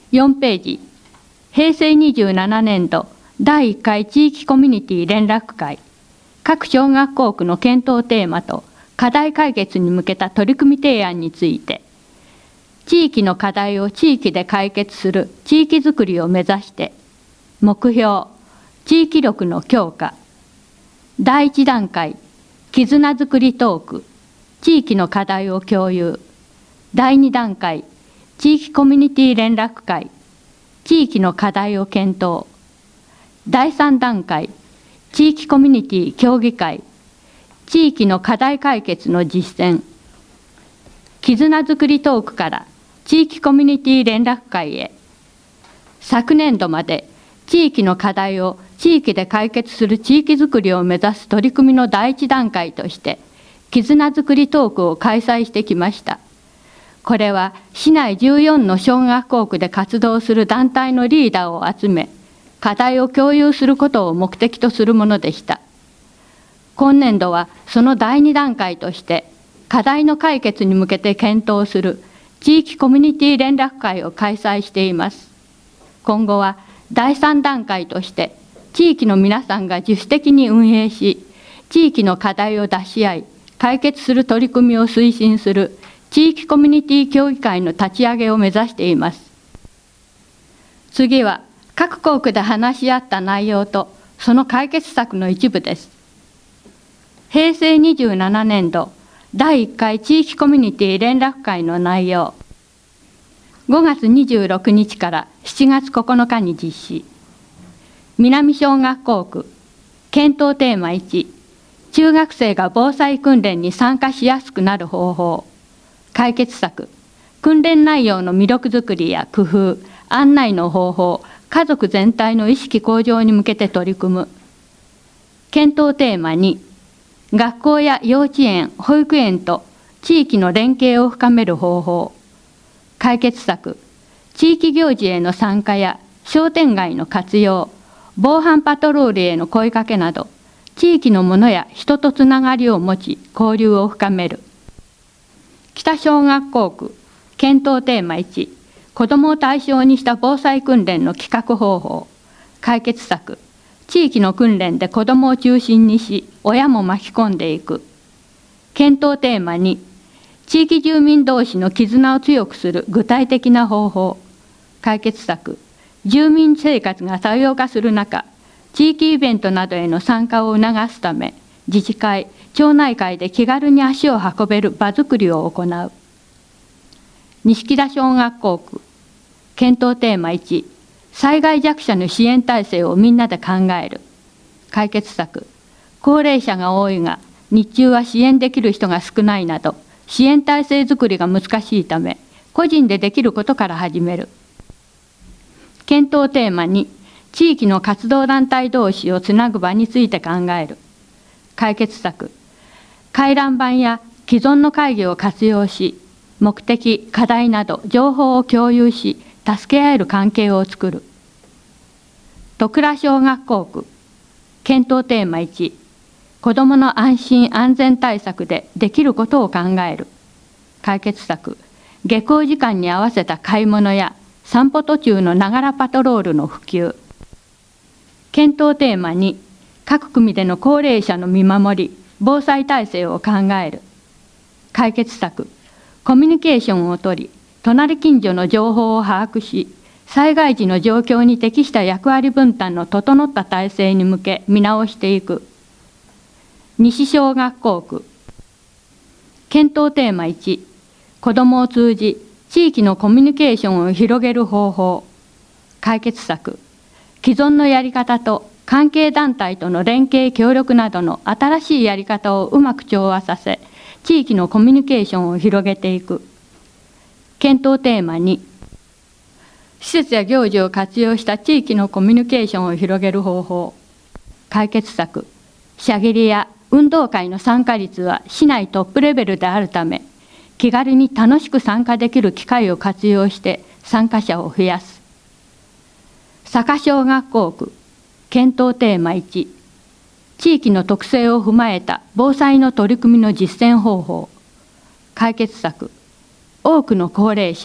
4ページ、平成27年度第1回地域コミュニティ連絡会、各小学校区の検討テーマと課題解決に向けた取り組み提案について、地域の課題を地域で解決する地域づくりを目指して、目標、地域力の強化、第1段階、絆づくりトーク、地域の課題を共有、第2段階、地域コミュニティ連絡会、地域の課題を検討、第3段階、地域コミュニティ協議会、地域の課題解決の実践、絆づくりトークから地域コミュニティ連絡会へ、昨年度まで地域の課題を地域で解決する地域づくりを目指す取り組みの第1段階として、絆づくりトークを開催してきました。これは市内14の小学校区で活動する団体のリーダーを集め、課題を共有することを目的とするものでした。今年度はその第2段階として、課題の解決に向けて検討する地域コミュニティ連絡会を開催しています。今後は第3段階として、地域の皆さんが自主的に運営し、地域の課題を出し合い、解決する取り組みを推進する地域コミュニティ協議会の立ち上げを目指しています。次は、各校区で話し合った内容と、その解決策の一部です。平成27年度第1回地域コミュニティ連絡会の内容。5月26日から7月9日に実施。南小学校区、検討テーマ1、中学生が防災訓練に参加しやすくなる方法。解決策、訓練内容の魅力づくりや工夫、案内の方法、家族全体の意識向上に向けて取り組む。検討テーマ2、学校や幼稚園、保育園と地域の連携を深める方法。解決策、地域行事への参加や商店街の活用、防犯パトロールへの声かけなど、地域のものや人とつながりを持ち、交流を深める。北小学校区、検討テーマ1、子どもを対象にした防災訓練の企画方法。解決策、地域の訓練で子どもを中心にし、親も巻き込んでいく。検討テーマ2、地域住民同士の絆を強くする具体的な方法。解決策、住民生活が多様化する中、地域イベントなどへの参加を促すため、自治会、町内会で気軽に足を運べる場づくりを行う。錦田小学校区、検討テーマ1、災害弱者の支援体制をみんなで考える。解決策、高齢者が多いが、日中は支援できる人が少ないなど、支援体制づくりが難しいため、個人でできることから始める。検討テーマ2、地域の活動団体同士をつなぐ場について考える。解決策、回覧板や既存の会議を活用し、目的、課題など情報を共有し、助け合える関係を作る。戸倉小学校区、検討テーマ1、子どもの安心安全対策でできることを考える。解決策、下校時間に合わせた買い物や散歩途中のながらパトロールの普及。検討テーマ2、各組での高齢者の見守り、防災体制を考える。解決策、コミュニケーションをとり、隣近所の情報を把握し、災害時の状況に適した役割分担の整った体制に向け見直していく。西小学校区、検討テーマ1、子どもを通じ地域のコミュニケーションを広げる方法。解決策、既存のやり方と関係団体との連携協力などの新しいやり方をうまく調和させ、地域のコミュニケーションを広げていく。検討テーマ2、施設や行事を活用した地域のコミュニケーションを広げる方法。解決策、射切りや運動会の参加率は市内トップレベルであるため、気軽に楽しく参加できる機会を活用して参加者を増やす。佐賀小学校区、検討テーマ1、地域の特性を踏まえた防災の取り組みの実践方法。解決策、多くの高齢者、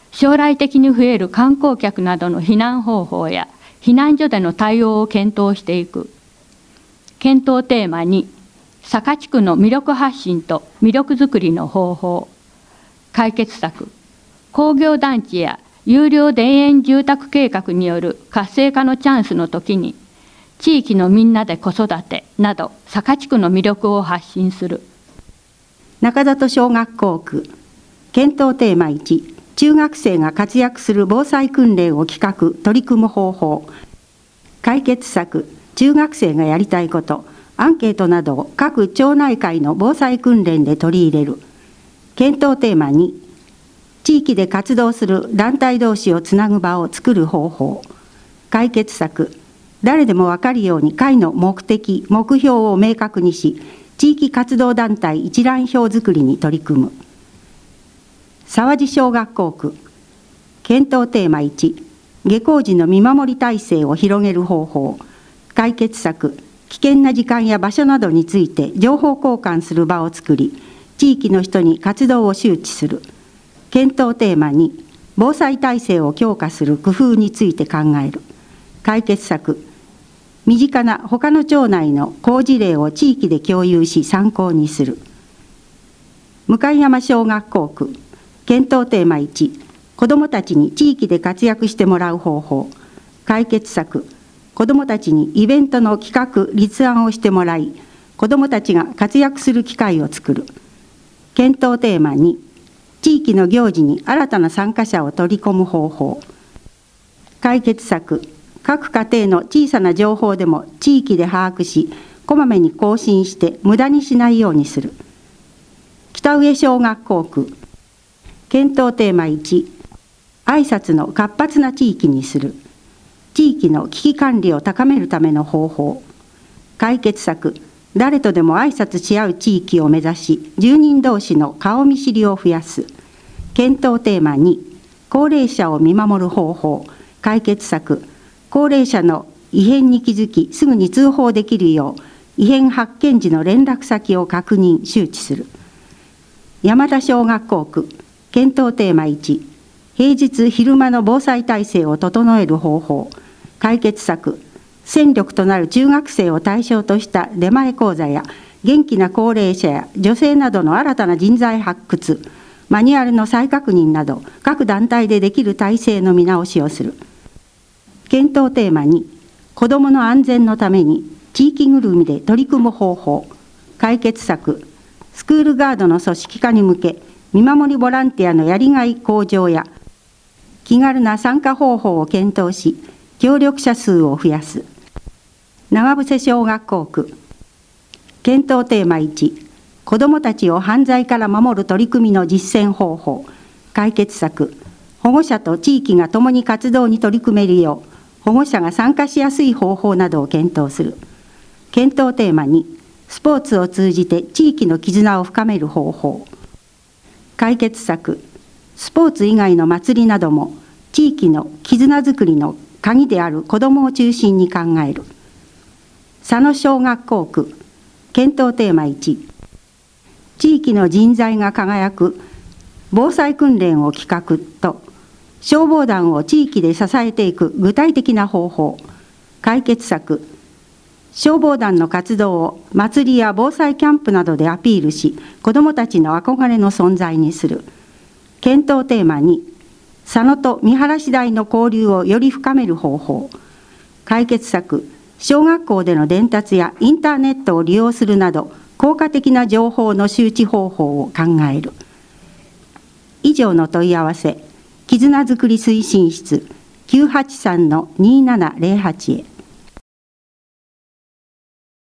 将来的に増える観光客などの避難方法や避難所での対応を検討していく。検討テーマ2、佐賀地区の魅力発信と魅力づくりの方法。解決策、工業団地や有料田園住宅計画による活性化のチャンスの時に、地域のみんなで子育てなど佐賀地区の魅力を発信する。 中里小学校区検討テーマ1、中学生が活躍する防災訓練を企画・取り組む方法。解決策、中学生がやりたいこと、アンケートなどを各町内会の防災訓練で取り入れる。検討テーマ2、地域で活動する団体同士をつなぐ場を作る方法。解決策、誰でも分かるように会の目的・目標を明確にし、地域活動団体一覧表作りに取り組む。沢地小学校区検討テーマ1、下校時の見守り体制を広げる方法。解決策、危険な時間や場所などについて情報交換する場を作り、地域の人に活動を周知する。検討テーマ2、防災体制を強化する工夫について考える。解決策、身近な他の町内の好事例を地域で共有し参考にする。向山小学校区検討テーマ1、子どもたちに地域で活躍してもらう方法。解決策、子どもたちにイベントの企画・立案をしてもらい、子どもたちが活躍する機会を作る。検討テーマ2、地域の行事に新たな参加者を取り込む方法。解決策、各家庭の小さな情報でも地域で把握し、こまめに更新して無駄にしないようにする。北上小学校区検討テーマ1、挨拶の活発な地域にする。地域の危機管理を高めるための方法。解決策、誰とでも挨拶し合う地域を目指し、住人同士の顔見知りを増やす。検討テーマ2、高齢者を見守る方法。解決策、高齢者の異変に気づき、すぐに通報できるよう、異変発見時の連絡先を確認・周知する。山田小学校区検討テーマ1、平日昼間の防災体制を整える方法。解決策、戦力となる中学生を対象とした出前講座や、元気な高齢者や女性などの新たな人材発掘、マニュアルの再確認など、各団体でできる体制の見直しをする。検討テーマ2、子どもの安全のために地域ぐるみで取り組む方法。解決策、スクールガードの組織化に向け、見守りボランティアのやりがい向上や気軽な参加方法を検討し、協力者数を増やす。長伏小学校区検討テーマ1、子どもたちを犯罪から守る取り組みの実践方法。解決策、保護者と地域が共に活動に取り組めるよう、保護者が参加しやすい方法などを検討する。検討テーマ2、スポーツを通じて地域の絆を深める方法。解決策、スポーツ以外の祭りなども地域の絆づくりの鍵である子どもを中心に考える。佐野小学校区検討テーマ1、地域の人材が輝く防災訓練を企画と消防団を地域で支えていく具体的な方法。解決策、消防団の活動を祭りや防災キャンプなどでアピールし、子どもたちの憧れの存在にする。検討テーマ2、佐野と見晴し台の交流をより深める方法。解決策、小学校での伝達やインターネットを利用するなど、効果的な情報の周知方法を考える。以上の問い合わせ、絆づくり推進室 983-2708 へ。